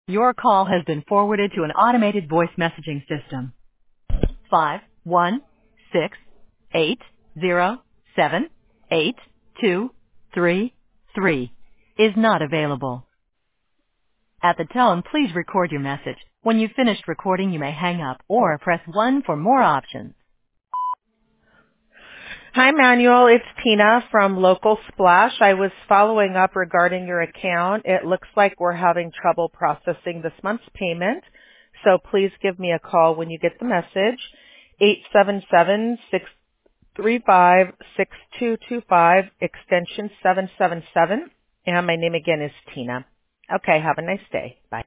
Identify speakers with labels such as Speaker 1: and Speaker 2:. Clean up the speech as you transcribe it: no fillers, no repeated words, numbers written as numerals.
Speaker 1: Your call has been forwarded to an automated voice messaging system. 516-807-8233 is not available. At the tone, please record your message. When you've finished recording, you may hang up or press 1 for more options.
Speaker 2: Hi, Manuel. It's Tina from Local Splash. I was following up regarding your account. It looks like we're having trouble processing this month's payment, so please give me a call when you get the message. 877-635-6225, extension 777, and my name again is Tina. Okay, have a nice day. Bye.